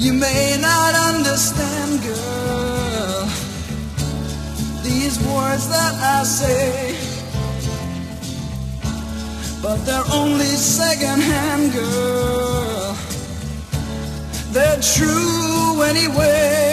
You may not understand, girl, these words that I say, but they're only secondhand, girl. They're true anyway.